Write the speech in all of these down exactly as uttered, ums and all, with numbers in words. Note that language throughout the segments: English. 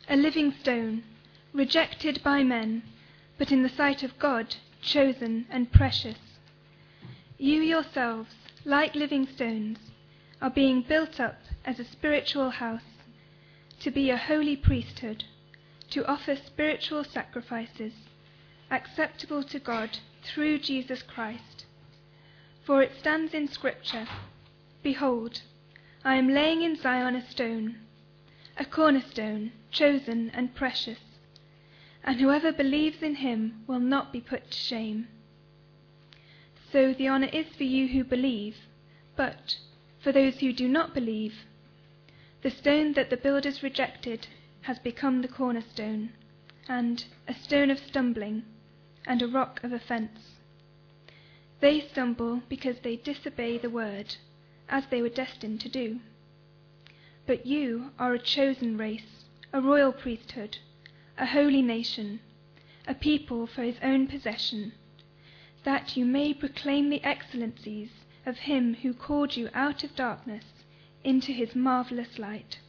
a living stone, rejected by men, but in the sight of God, chosen and precious. You yourselves, like living stones, are being built up as a spiritual house, to be a holy priesthood, to offer spiritual sacrifices, acceptable to God through Jesus Christ. For it stands in Scripture, Behold, I am laying in Zion a stone, a cornerstone, chosen and precious, and whoever believes in him will not be put to shame. So the honor is for you who believe, but for those who do not believe, the stone that the builders rejected has become the cornerstone, and a stone of stumbling, and a rock of offense. They stumble because they disobey the word, as they were destined to do. But you are a chosen race, a royal priesthood, a holy nation, a people for his own possession, that you may proclaim the excellencies of him who called you out of darkness into his marvelous light.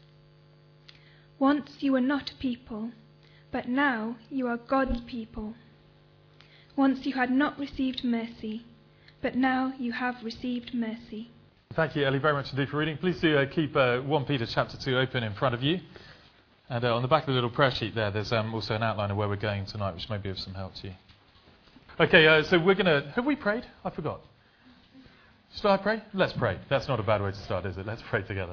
Once you were not a people, but now you are God's people. Once you had not received mercy, but now you have received mercy. Thank you, Ellie, very much indeed for reading. Please do uh, keep uh, First Peter chapter two open in front of you. And uh, on the back of the little prayer sheet there, there's um, also an outline of where we're going tonight, which may be of some help to you. Okay, uh, so we're going to... Have we prayed? I forgot. Should I pray? Let's pray. That's not a bad way to start, is it? Let's pray together.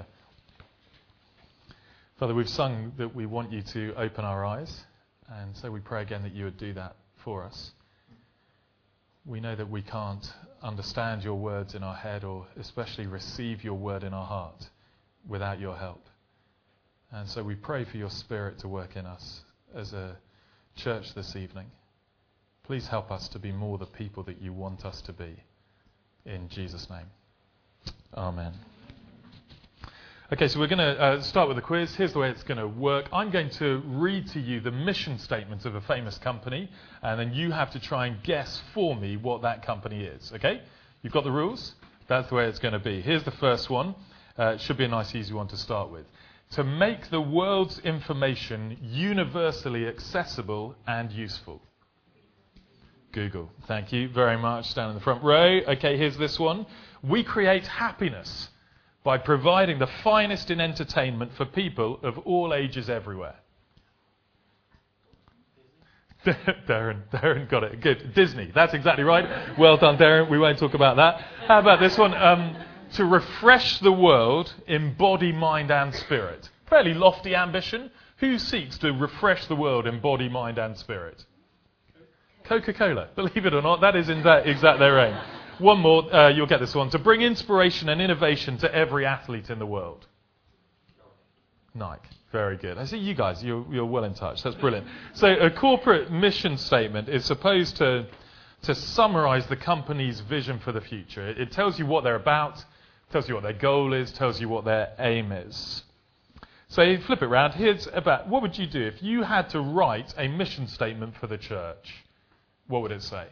Father, we've sung that we want you to open our eyes, and so we pray again that you would do that for us. We know that we can't understand your words in our head, or especially receive your word in our heart, without your help. And so we pray for your Spirit to work in us as a church this evening. Please help us to be more the people that you want us to be. In Jesus' name. Amen. Okay, so we're going to uh, start with a quiz. Here's the way it's going to work. I'm going to read to you the mission statement of a famous company, and then you have to try and guess for me what that company is. Okay? You've got the rules? That's the way it's going to be. Here's the first one. Uh, it should be a nice, easy one to start with. To make the world's information universally accessible and useful. Google. Thank you very much. Down in the front row. Okay, here's this one. We create happiness by providing the finest in entertainment for people of all ages everywhere. Darren, Darren got it. Good. Disney. That's exactly right. Well done, Darren. We won't talk about that. How about this one? Um, to refresh the world in body, mind and spirit. Fairly lofty ambition. Who seeks to refresh the world in body, mind and spirit? Coca-Cola. Believe it or not, that is in that exact their aim. One more, uh, you'll get this one. To bring inspiration and innovation to every athlete in the world. Nike. Very good. I see you guys, you're, you're well in touch. That's brilliant. So a corporate mission statement is supposed to, to summarize the company's vision for the future. It, it tells you what they're about, tells you what their goal is, tells you what their aim is. So you flip it around. Here's about, what would you do if you had to write a mission statement for the church? What would it say?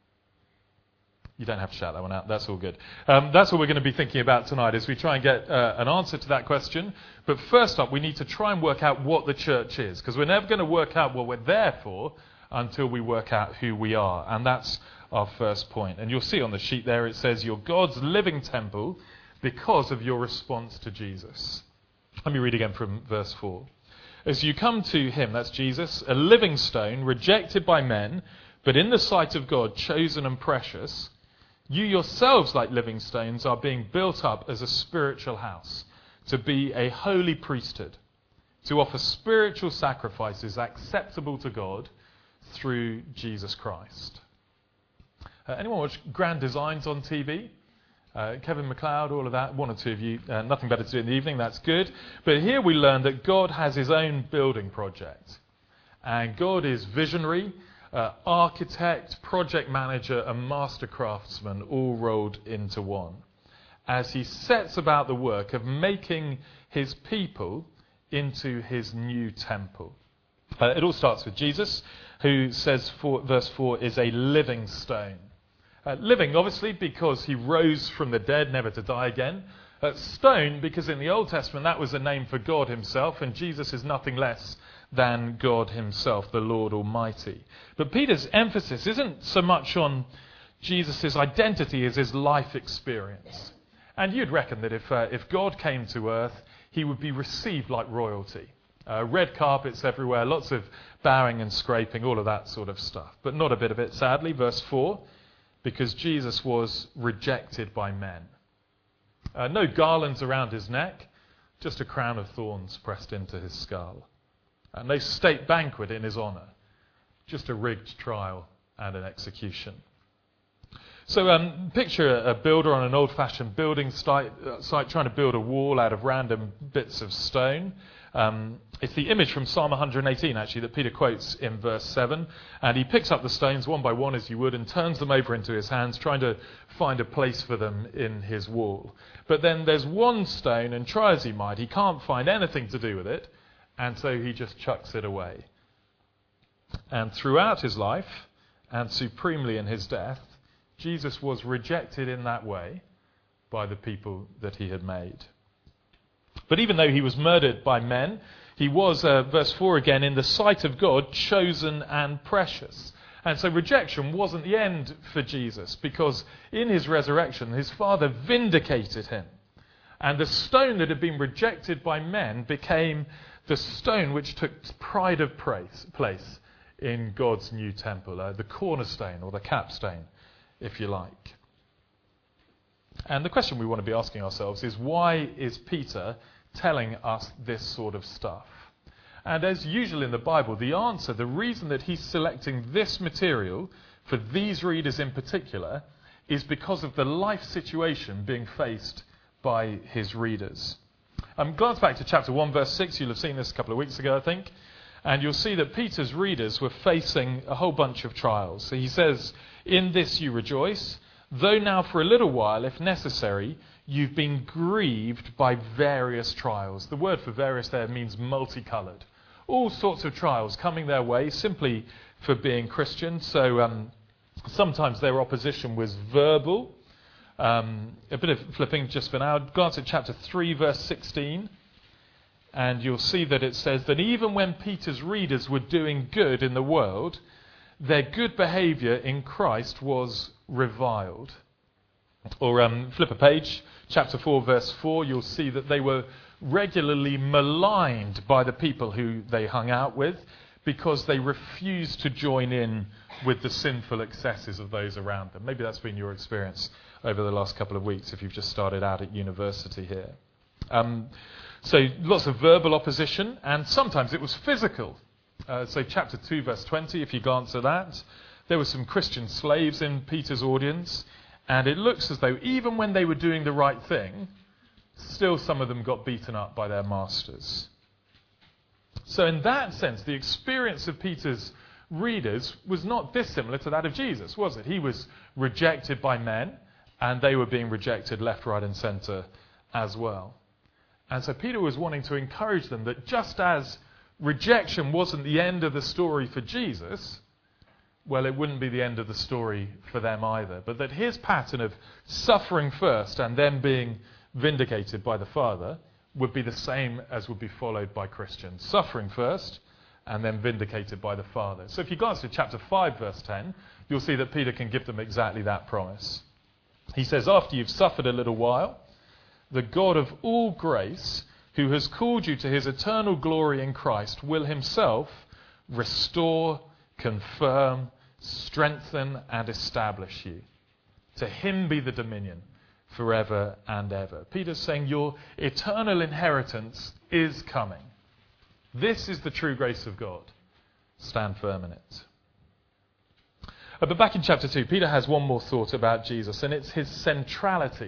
You don't have to shout that one out. That's all good. Um, that's what we're going to be thinking about tonight as we try and get uh, an answer to that question. But first up, we need to try and work out what the church is, because we're never going to work out what we're there for until we work out who we are. And that's our first point. And you'll see on the sheet there it says you're God's living temple because of your response to Jesus. Let me read again from verse four. As you come to him, that's Jesus, a living stone, rejected by men, but in the sight of God, chosen and precious, you yourselves, like living stones, are being built up as a spiritual house, to be a holy priesthood, to offer spiritual sacrifices acceptable to God through Jesus Christ. Uh, anyone watch Grand Designs on T V? Uh, Kevin MacLeod, all of that, one or two of you, uh, nothing better to do in the evening, that's good. But here we learn that God has his own building project. And God is visionary, uh, architect, project manager and master craftsman all rolled into one, as he sets about the work of making his people into his new temple. Uh, it all starts with Jesus, who says, for, verse four, is a living stone. Uh, living, obviously, because he rose from the dead, never to die again. Uh, stone, because in the Old Testament that was a name for God himself, and Jesus is nothing less than God himself, the Lord Almighty. But Peter's emphasis isn't so much on Jesus' identity as his life experience. And you'd reckon that if uh, if God came to earth, he would be received like royalty. Uh, red carpets everywhere, lots of bowing and scraping, all of that sort of stuff. But not a bit of it, sadly. Verse four, because Jesus was rejected by men. Uh, no garlands around his neck, just a crown of thorns pressed into his skull. And no state banquet in his honour, just a rigged trial and an execution. So um, picture a builder on an old-fashioned building site, uh, site trying to build a wall out of random bits of stone. Um, it's the image from Psalm one hundred eighteen, actually, that Peter quotes in verse seven. And he picks up the stones one by one, as you would, and turns them over into his hands, trying to find a place for them in his wall. But then there's one stone, and try as he might, he can't find anything to do with it, and so he just chucks it away. And throughout his life, and supremely in his death, Jesus was rejected in that way by the people that he had made. But even though he was murdered by men, he was, uh, verse four again, in the sight of God, chosen and precious. And so rejection wasn't the end for Jesus, because in his resurrection, his Father vindicated him. And the stone that had been rejected by men became the stone which took pride of praise, place in God's new temple, uh, the cornerstone or the capstone, if you like. And the question we want to be asking ourselves is, why is Peter telling us this sort of stuff? And as usual in the Bible, the answer, the reason that he's selecting this material for these readers in particular, is because of the life situation being faced by his readers. Um, glance back to chapter one, verse six. You'll have seen this a couple of weeks ago, I think. And you'll see that Peter's readers were facing a whole bunch of trials. So he says, in this you rejoice, though now for a little while, if necessary, you've been grieved by various trials. The word for various there means multicoloured. All sorts of trials coming their way simply for being Christian. So um, sometimes their opposition was verbal. Um, a bit of flipping just for now. Glance at chapter three, verse sixteen. And you'll see that it says that even when Peter's readers were doing good in the world, their good behaviour in Christ was reviled. Or um, flip a page, chapter four, verse four, you'll see that they were regularly maligned by the people who they hung out with because they refused to join in with the sinful excesses of those around them. Maybe that's been your experience over the last couple of weeks if you've just started out at university here. Um, so lots of verbal opposition, and sometimes it was physical. Uh, so chapter two, verse twenty, if you glance at that, there were some Christian slaves in Peter's audience, and it looks as though even when they were doing the right thing, still some of them got beaten up by their masters. So in that sense, the experience of Peter's readers was not dissimilar to that of Jesus, was it? He was rejected by men, and they were being rejected left, right and centre as well. And so Peter was wanting to encourage them that just as rejection wasn't the end of the story for Jesus, well, it wouldn't be the end of the story for them either. But that his pattern of suffering first and then being vindicated by the Father would be the same as would be followed by Christians. Suffering first and then vindicated by the Father. So if you glance to chapter five, verse ten, you'll see that Peter can give them exactly that promise. He says, after you've suffered a little while, the God of all grace, who has called you to his eternal glory in Christ, will himself restore, confirm, strengthen, and establish you. To him be the dominion forever and ever. Peter's saying your eternal inheritance is coming. This is the true grace of God. Stand firm in it. Uh, but back in chapter two, Peter has one more thought about Jesus, and it's his centrality.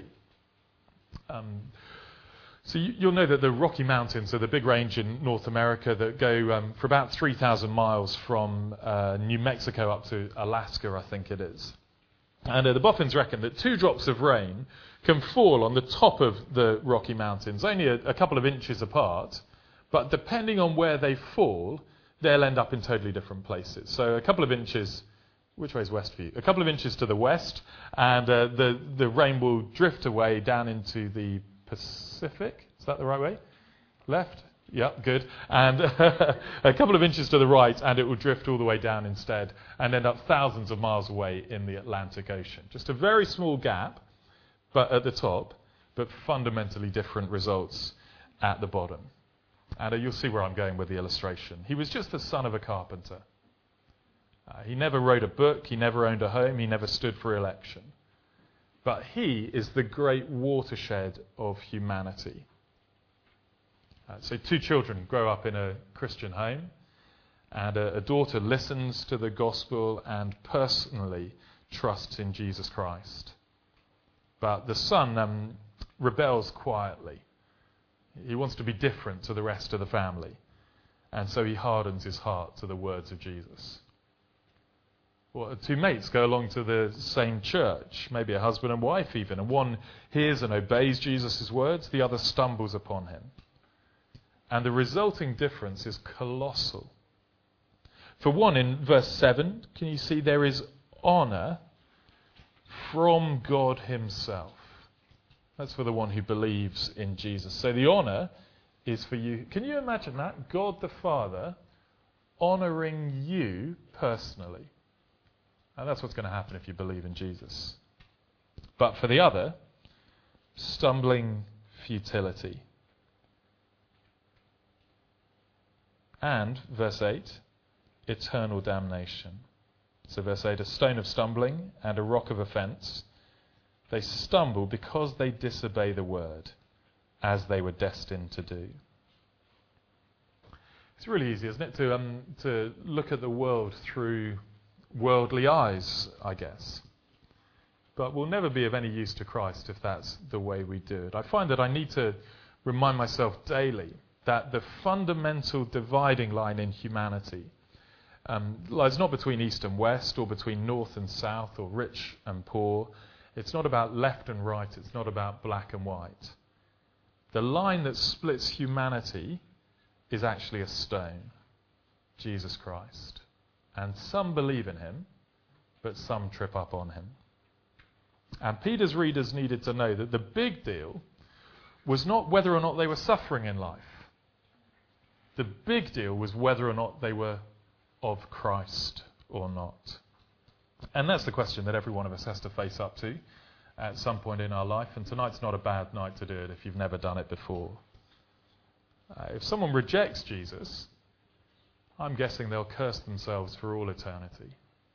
Um, so you, you'll know that the Rocky Mountains are the big range in North America that go um, for about three thousand miles from uh, New Mexico up to Alaska, I think it is. And uh, the boffins reckon that two drops of rain can fall on the top of the Rocky Mountains, only a, a couple of inches apart, but depending on where they fall, they'll end up in totally different places. So a couple of inches, which way is west for you? A couple of inches to the west, and uh, the, the rain will drift away down into the Pacific. Is that the right way? Left? Yep, good. And a couple of inches to the right, and it will drift all the way down instead and end up thousands of miles away in the Atlantic Ocean. Just a very small gap, but at the top, but fundamentally different results at the bottom. And uh, you'll see where I'm going with the illustration. He was just the son of a carpenter. Uh, he never wrote a book, he never owned a home, he never stood for election. But he is the great watershed of humanity. Uh, so two children grow up in a Christian home, and a, a daughter listens to the gospel and personally trusts in Jesus Christ. But the son um, rebels quietly. He wants to be different to the rest of the family, and so he hardens his heart to the words of Jesus. Well, two mates go along to the same church, maybe a husband and wife even, and one hears and obeys Jesus' words, the other stumbles upon him. And the resulting difference is colossal. For one, in verse seven, can you see there is honour from God himself. That's for the one who believes in Jesus. So the honour is for you. Can you imagine that? God the Father honouring you personally. And that's what's going to happen if you believe in Jesus. But for the other, stumbling futility. And, verse eight, eternal damnation. So verse eight, a stone of stumbling and a rock of offence. They stumble because they disobey the word, as they were destined to do. It's really easy, isn't it, to um, to look at the world through worldly eyes, I guess. But we'll never be of any use to Christ if that's the way we do it. I find that I need to remind myself daily that the fundamental dividing line in humanity um, lies not between east and west, or between north and south, or rich and poor. It's not about left and right. It's not about black and white. The line that splits humanity is actually a stone, Jesus Christ. And some believe in him, but some trip up on him. And Peter's readers needed to know that the big deal was not whether or not they were suffering in life. The big deal was whether or not they were of Christ or not. And that's the question that every one of us has to face up to at some point in our life. And tonight's not a bad night to do it if you've never done it before. Uh, if someone rejects Jesus, I'm guessing they'll curse themselves for all eternity.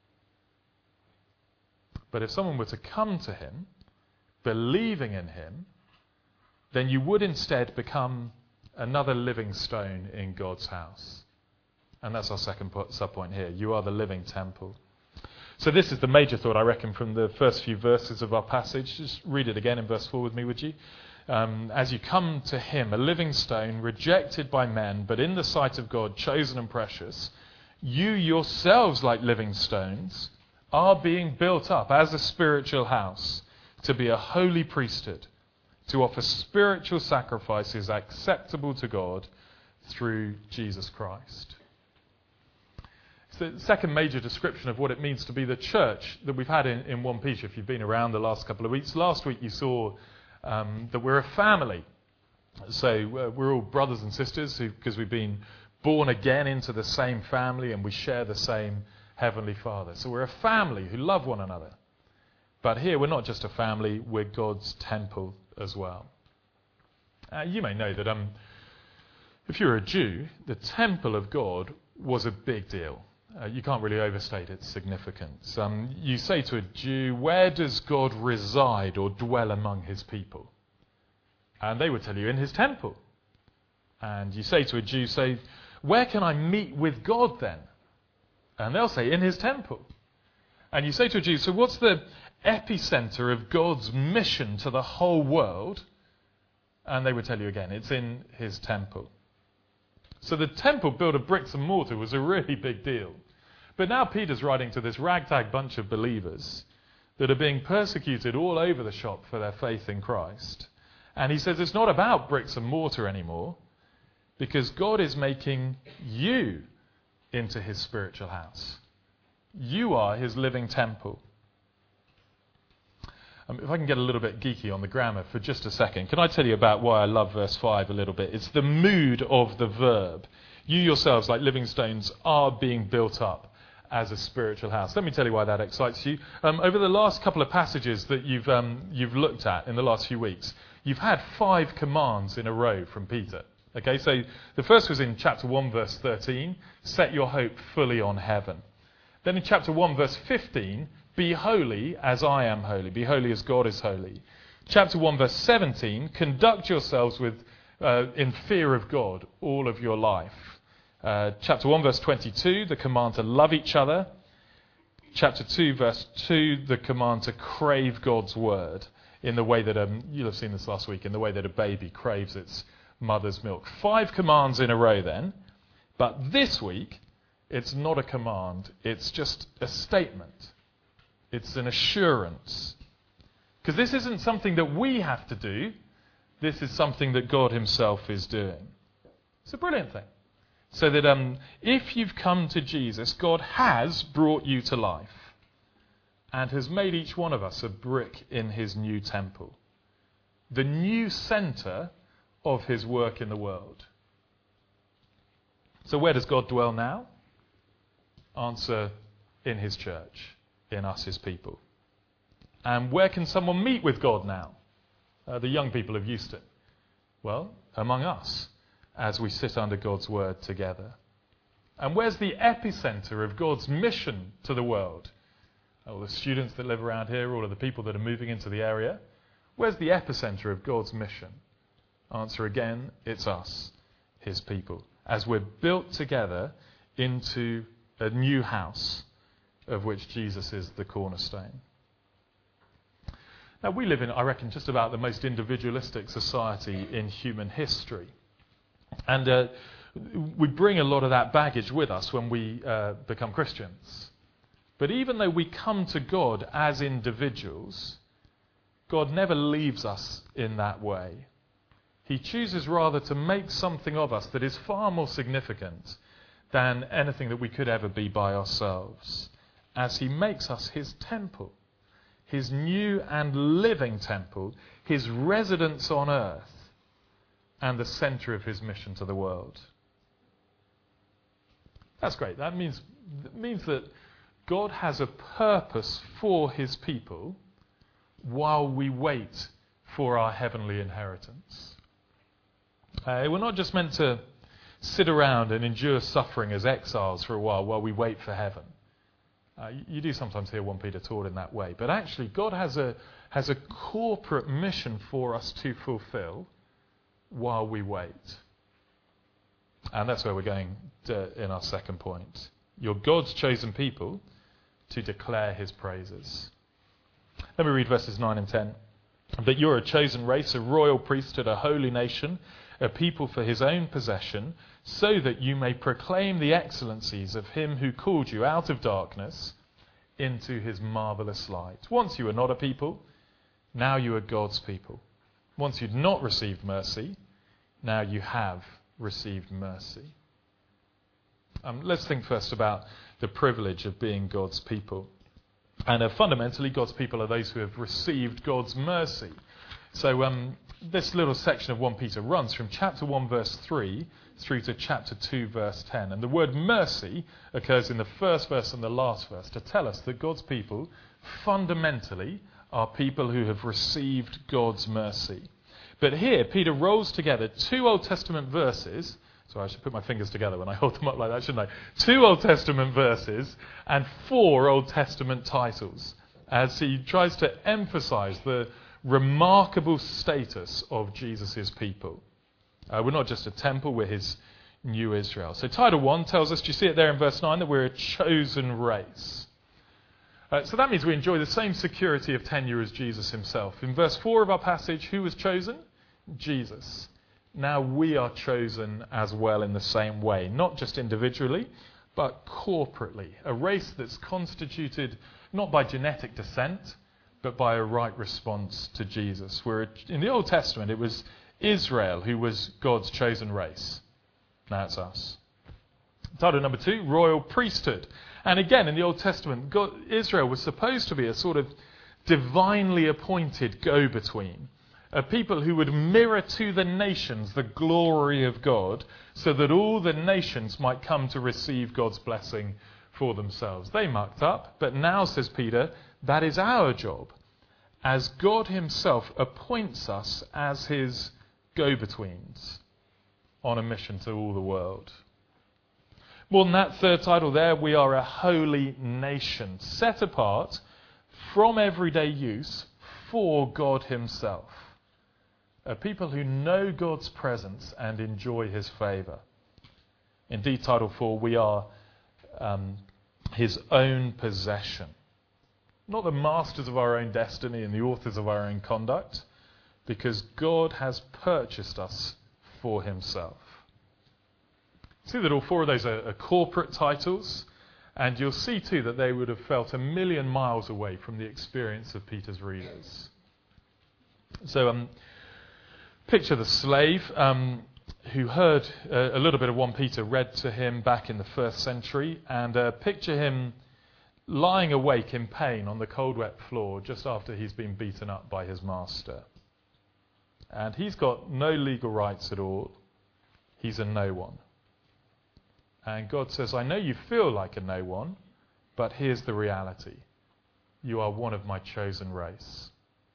But if someone were to come to him, believing in him, then you would instead become another living stone in God's house. And that's our second sub-point here. You are the living temple. So this is the major thought, I reckon, from the first few verses of our passage. Just read it again in verse four with me, would you? Um, as you come to him, a living stone, rejected by men, but in the sight of God, chosen and precious, you yourselves, like living stones, are being built up as a spiritual house to be a holy priesthood, to offer spiritual sacrifices acceptable to God through Jesus Christ. It's the second major description of what it means to be the church that we've had in, in One Piece. If you've been around the last couple of weeks, last week you saw um, that we're a family. So uh, we're all brothers and sisters because we've been born again into the same family and we share the same Heavenly Father. So we're a family who love one another. But here we're not just a family, we're God's temple as well. Uh, you may know that um, if you're a Jew, the temple of God was a big deal. Uh, you can't really overstate its significance. Um, you say to a Jew, where does God reside or dwell among his people? And they would tell you, in his temple. And you say to a Jew, say, where can I meet with God then? And they'll say, in his temple. And you say to a Jew, so what's the epicenter of God's mission to the whole world? And they would tell you again, it's in his temple. So the temple built of bricks and mortar was a really big deal. But now Peter's writing to this ragtag bunch of believers that are being persecuted all over the shop for their faith in Christ. And he says it's not about bricks and mortar anymore, because God is making you into his spiritual house. You are his living temple. Um, if I can get a little bit geeky on the grammar for just a second, can I tell you about why I love verse five a little bit? It's the mood of the verb. You yourselves, like living stones, are being built up as a spiritual house. Let me tell you why that excites you. Um, over the last couple of passages that you've um, you've looked at in the last few weeks, you've had five commands in a row from Peter. Okay, so the first was in chapter one, verse thirteen, set your hope fully on heaven. Then in chapter one, verse fifteen, be holy as I am holy. Be holy as God is holy. Chapter one, verse seventeen, conduct yourselves with uh, in fear of God all of your life. Uh, chapter one, verse twenty-two, the command to love each other. Chapter two, verse two, the command to crave God's word in the way that, um, you'll have seen this last week, in the way that a baby craves its mother's milk. Five commands in a row then. But this week, it's not a command. It's just a statement. It's an assurance. Because this isn't something that we have to do. This is something that God himself is doing. It's a brilliant thing. So that um, if you've come to Jesus, God has brought you to life and has made each one of us a brick in his new temple. The new centre of his work in the world. So where does God dwell now? Answer, in his church, in us, his people. And where can someone meet with God now? Uh, the young people of Euston. Well, among us, as we sit under God's word together. And where's the epicentre of God's mission to the world? All the students that live around here, all of the people that are moving into the area. Where's the epicentre of God's mission? Answer again, it's us, his people. As we're built together into a new house of which Jesus is the cornerstone. Now we live in, I reckon, just about the most individualistic society in human history. And uh, we bring a lot of that baggage with us when we uh, become Christians. But even though we come to God as individuals, God never leaves us in that way. He chooses rather to make something of us that is far more significant than anything that we could ever be by ourselves, as he makes us his temple, his new and living temple, his residence on earth, and the centre of his mission to the world. That's great. That means, that means that God has a purpose for his people while we wait for our heavenly inheritance. Uh, we're not just meant to sit around and endure suffering as exiles for a while while we wait for heaven. Uh, you, you do sometimes hear First Peter taught in that way. But actually, God has a, has a corporate mission for us to fulfill while we wait. And that's where we're going to, in our second point. You're God's chosen people to declare his praises. Let me read verses nine and ten. But you're a chosen race, a royal priesthood, a holy nation, a people for his own possession, so that you may proclaim the excellencies of him who called you out of darkness into his marvellous light. Once you were not a people, now you are God's people. Once you'd not received mercy, now you have received mercy. Um, let's think first about the privilege of being God's people. And uh, fundamentally, God's people are those who have received God's mercy. So um, this little section of First Peter runs from chapter one, verse three, through to chapter two, verse ten. And the word mercy occurs in the first verse and the last verse to tell us that God's people fundamentally are people who have received God's mercy. But here, Peter rolls together two Old Testament verses. So I should put my fingers together when I hold them up like that, shouldn't I? Two Old Testament verses and four Old Testament titles as he tries to emphasize the remarkable status of Jesus' people. Uh, we're not just a temple, we're his new Israel. So title one tells us, do you see it there in verse nine, that we're a chosen race. Uh, so that means we enjoy the same security of tenure as Jesus himself. In verse four of our passage, who was chosen? Jesus. Now we are chosen as well in the same way, not just individually, but corporately. A race that's constituted not by genetic descent, but by a right response to Jesus. Where in the Old Testament, it was Israel who was God's chosen race. Now it's us. Title number two, royal priesthood. And again, in the Old Testament, God, Israel was supposed to be a sort of divinely appointed go-between, a people who would mirror to the nations the glory of God so that all the nations might come to receive God's blessing for themselves. They mucked up, but now, says Peter, that is our job, as God himself appoints us as his go-betweens on a mission to all the world. More than that, third title there, we are a holy nation, set apart from everyday use for God himself. A people who know God's presence and enjoy his favour. Indeed, title four, we are um, his own possession. Not the masters of our own destiny and the authors of our own conduct, because God has purchased us for himself. See that all four of those are, are corporate titles, and you'll see too that they would have felt a million miles away from the experience of Peter's readers. So um, picture the slave um, who heard uh, a little bit of First Peter read to him back in the first century, and uh, picture him lying awake in pain on the cold wet floor just after he's been beaten up by his master. And he's got no legal rights at all. He's a no one. And God says, I know you feel like a no one, but here's the reality. You are one of my chosen race.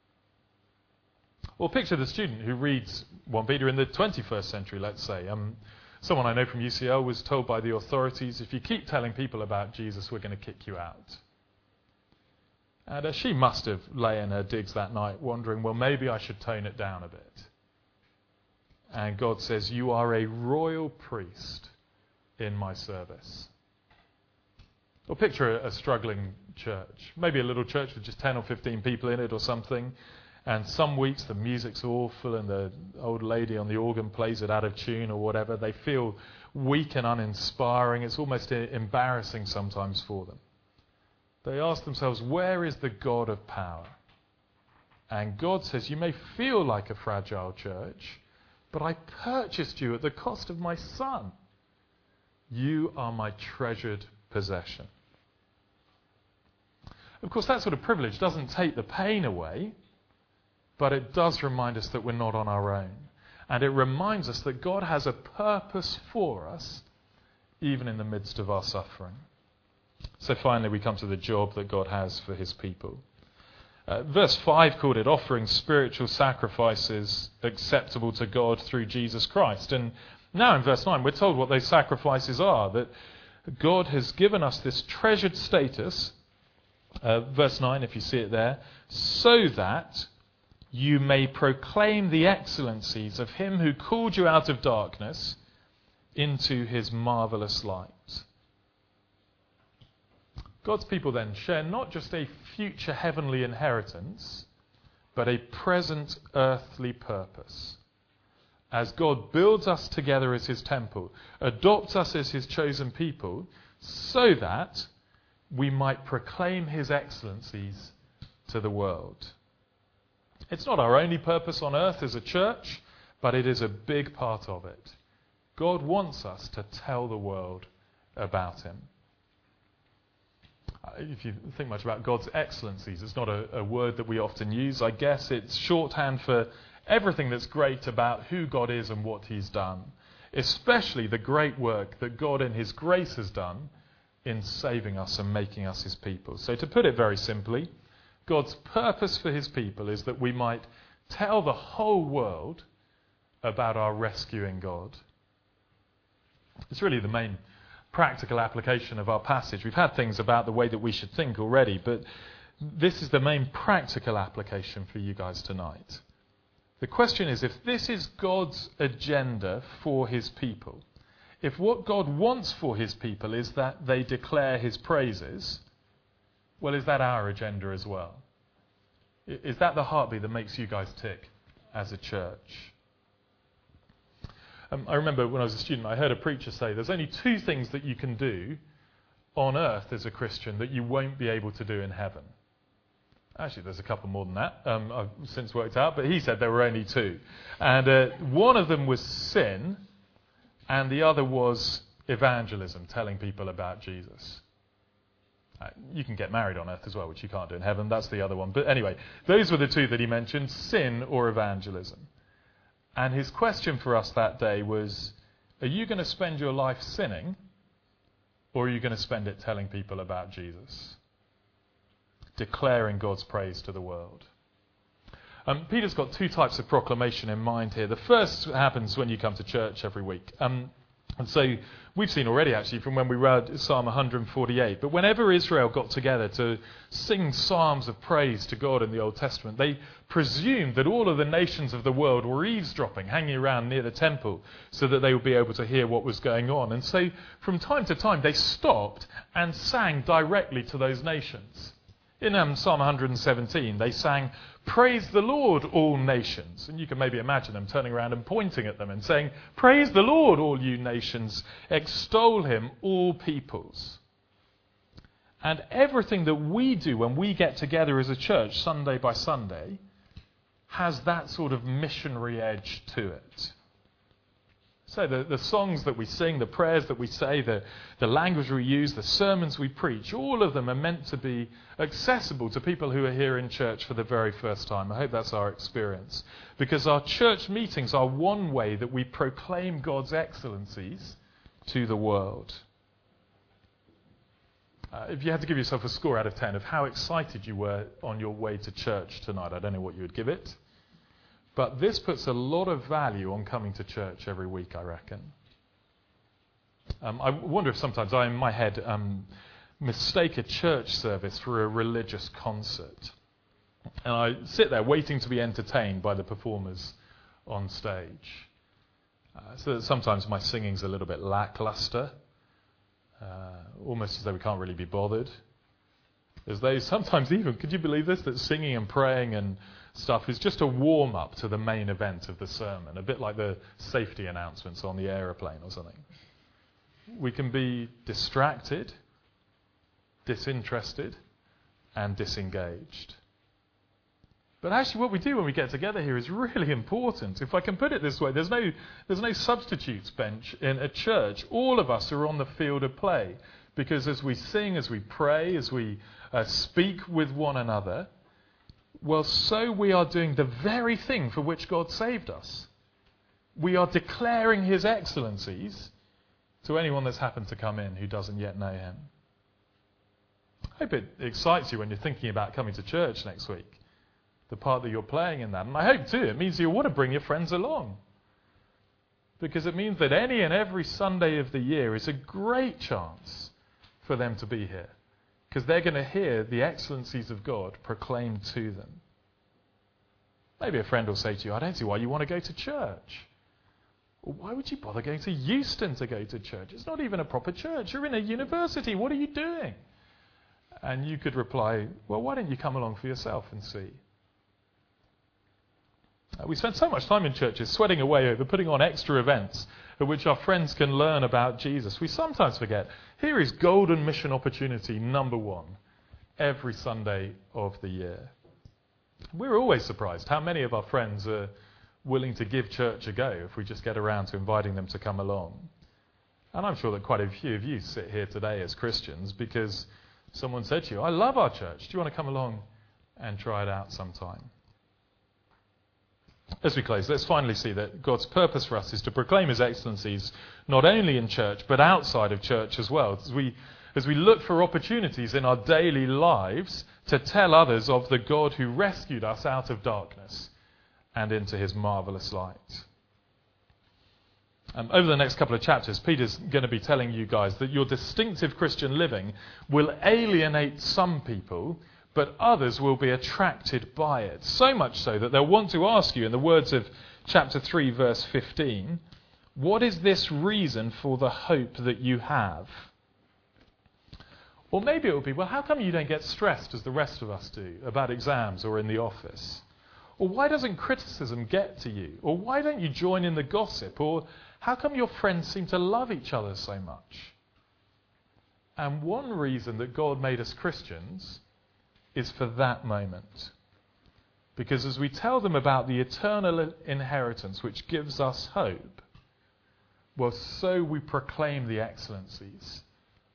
Or picture the student who reads First Peter in the twenty-first century, let's say. Um, someone I know from U C L was told by the authorities, if you keep telling people about Jesus, we're going to kick you out. And uh, she must have lay in her digs that night wondering, well, maybe I should tone it down a bit. And God says, you are a royal priest in my service. Or picture a, a struggling church, maybe a little church with just ten or fifteen people in it or something, and some weeks the music's awful and the old lady on the organ plays it out of tune or whatever. They feel weak and uninspiring. It's almost embarrassing sometimes for them. They ask themselves, where is the God of power? And God says, you may feel like a fragile church, but I purchased you at the cost of my son. You are my treasured possession. Of course, that sort of privilege doesn't take the pain away, but it does remind us that we're not on our own. And it reminds us that God has a purpose for us, even in the midst of our suffering. So finally, we come to the job that God has for his people. Uh, verse five called it offering spiritual sacrifices acceptable to God through Jesus Christ. And now in verse nine, we're told what those sacrifices are, that God has given us this treasured status, uh, verse nine, if you see it there, so that you may proclaim the excellencies of him who called you out of darkness into his marvellous light. God's people then share not just a future heavenly inheritance, but a present earthly purpose. As God builds us together as his temple, adopts us as his chosen people, so that we might proclaim his excellencies to the world. It's not our only purpose on earth as a church, but it is a big part of it. God wants us to tell the world about him. If you think much about God's excellencies, it's not a, a word that we often use. I guess it's shorthand for everything that's great about who God is and what he's done, especially the great work that God in his grace has done in saving us and making us his people. So to put it very simply, God's purpose for his people is that we might tell the whole world about our rescuing God. It's really the main practical application of our passage. We've had things about the way that we should think already, but this is the main practical application for you guys tonight. The question is, if this is God's agenda for his people, if what God wants for his people is that they declare his praises, well, is that our agenda as well? Is that the heartbeat that makes you guys tick as a church? Um, I remember when I was a student, I heard a preacher say there's only two things that you can do on earth as a Christian that you won't be able to do in heaven. Actually, there's a couple more than that. Um, I've since worked out, but he said there were only two. And uh, one of them was sin, and the other was evangelism, telling people about Jesus. Uh, you can get married on earth as well, which you can't do in heaven. That's the other one. But anyway, those were the two that he mentioned, sin or evangelism. And his question for us that day was, are you going to spend your life sinning, or are you going to spend it telling people about Jesus? Declaring God's praise to the world. Um, Peter's got two types of proclamation in mind here. The first happens when you come to church every week. Um, and so we've seen already, actually, from when we read Psalm one forty-eight. But whenever Israel got together to sing psalms of praise to God in the Old Testament, they presumed that all of the nations of the world were eavesdropping, hanging around near the temple, so that they would be able to hear what was going on. And so from time to time, they stopped and sang directly to those nations. In um, Psalm one seventeen, they sang, "Praise the Lord, all nations." And you can maybe imagine them turning around and pointing at them and saying, "Praise the Lord, all you nations. Extol him, all peoples." And everything that we do when we get together as a church, Sunday by Sunday, has that sort of missionary edge to it. So the, the songs that we sing, the prayers that we say, the, the language we use, the sermons we preach, all of them are meant to be accessible to people who are here in church for the very first time. I hope that's our experience. Because our church meetings are one way that we proclaim God's excellencies to the world. Uh, if you had to give yourself a score out of ten of how excited you were on your way to church tonight, I don't know what you would give it. But this puts a lot of value on coming to church every week, I reckon. Um, I wonder if sometimes I, in my head, um, mistake a church service for a religious concert. And I sit there waiting to be entertained by the performers on stage. Uh, so that sometimes my singing's a little bit lackluster, uh, almost as though we can't really be bothered. As though sometimes even, could you believe this, that singing and praying and stuff is just a warm-up to the main event of the sermon, a bit like the safety announcements on the aeroplane or something. We can be distracted, disinterested, and disengaged. But actually what we do when we get together here is really important. If I can put it this way, there's no, there's no substitutes bench in a church. All of us are on the field of play, because as we sing, as we pray, as we uh, speak with one another, well, so we are doing the very thing for which God saved us. We are declaring his excellencies to anyone that's happened to come in who doesn't yet know him. I hope it excites you when you're thinking about coming to church next week, the part that you're playing in that. And I hope, too, it means you'll want to bring your friends along. Because it means that any and every Sunday of the year is a great chance for them to be here. Because they're going to hear the excellencies of God proclaimed to them. Maybe a friend will say to you, "I don't see why you want to go to church." Well, why would you bother going to Euston to go to church? It's not even a proper church. You're in a university. What are you doing? And you could reply, "Well, why don't you come along for yourself and see?" Uh, we spend so much time in churches sweating away over putting on extra events at which our friends can learn about Jesus. We sometimes forget, here is golden mission opportunity number one every Sunday of the year. We're always surprised how many of our friends are willing to give church a go if we just get around to inviting them to come along. And I'm sure that quite a few of you sit here today as Christians because someone said to you, "I love our church. Do you want to come along and try it out sometime?" As we close, let's finally see that God's purpose for us is to proclaim his excellencies not only in church but outside of church as well. As we, as we look for opportunities in our daily lives to tell others of the God who rescued us out of darkness and into his marvellous light. Um, over the next couple of chapters, Peter's going to be telling you guys that your distinctive Christian living will alienate some people, but others will be attracted by it. So much so that they'll want to ask you, in the words of chapter three, verse fifteen, "What is this reason for the hope that you have?" Or maybe it will be, "Well, how come you don't get stressed as the rest of us do about exams or in the office? Or why doesn't criticism get to you? Or why don't you join in the gossip? Or how come your friends seem to love each other so much?" And one reason that God made us Christians is for that moment. Because as we tell them about the eternal inheritance which gives us hope, well, so we proclaim the excellencies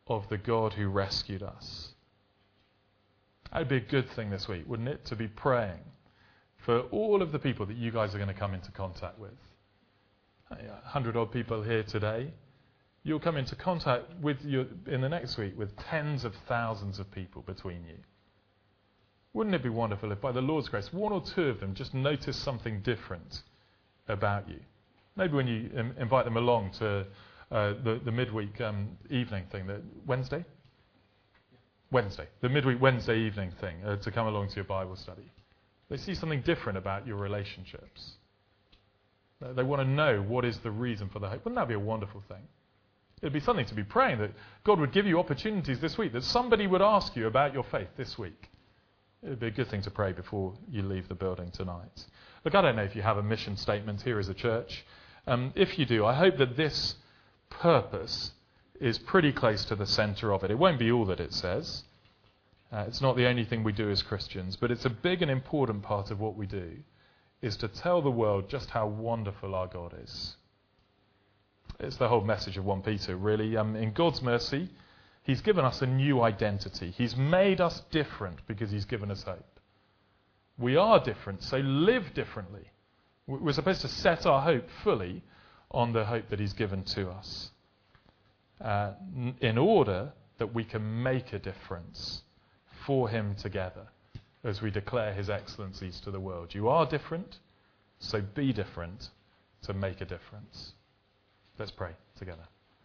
of the God who rescued us. That would be a good thing this week, wouldn't it? To be praying for all of the people that you guys are going to come into contact with. one hundred odd people here today. You'll come into contact with your, in the next week with tens of thousands of people between you. Wouldn't it be wonderful if by the Lord's grace, one or two of them just notice something different about you? Maybe when you um, invite them along to uh, the, the midweek um, evening thing, the Wednesday? Wednesday, the midweek Wednesday evening thing, uh, to come along to your Bible study. They see something different about your relationships. Uh, they want to know what is the reason for the hope. Wouldn't that be a wonderful thing? It would be something to be praying that God would give you opportunities this week, that somebody would ask you about your faith this week. It would be a good thing to pray before you leave the building tonight. Look, I don't know if you have a mission statement here as a church. Um, if you do, I hope that this purpose is pretty close to the centre of it. It won't be all that it says. Uh, it's not the only thing we do as Christians, but it's a big and important part of what we do, is to tell the world just how wonderful our God is. It's the whole message of First Peter, really. Um, in God's mercy, He's given us a new identity. He's made us different because He's given us hope. We are different, so live differently. We're supposed to set our hope fully on the hope that He's given to us, uh, in order that we can make a difference for Him together as we declare His excellencies to the world. You are different, so be different to make a difference. Let's pray together.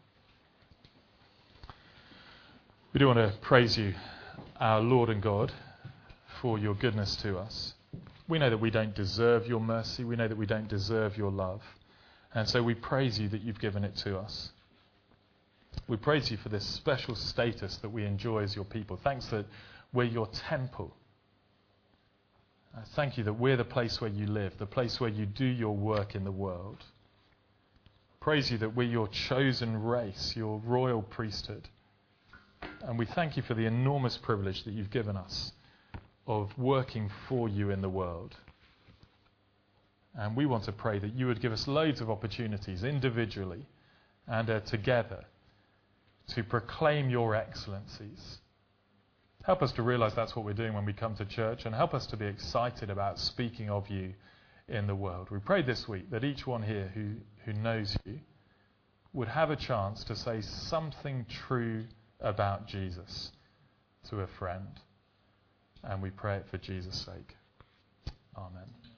We do want to praise you, our Lord and God, for your goodness to us. We know that we don't deserve your mercy. We know that we don't deserve your love. And so we praise you that you've given it to us. We praise you for this special status that we enjoy as your people. Thanks that we're your temple. Uh, thank you that we're the place where you live, the place where you do your work in the world. Praise you that we're your chosen race, your royal priesthood. And we thank you for the enormous privilege that you've given us of working for you in the world. And we want to pray that you would give us loads of opportunities individually and uh, together to proclaim your excellencies. Help us to realize that's what we're doing when we come to church, and help us to be excited about speaking of you in the world. We pray this week that each one here who, who knows you would have a chance to say something true about Jesus to a friend. And we pray it for Jesus' sake. Amen.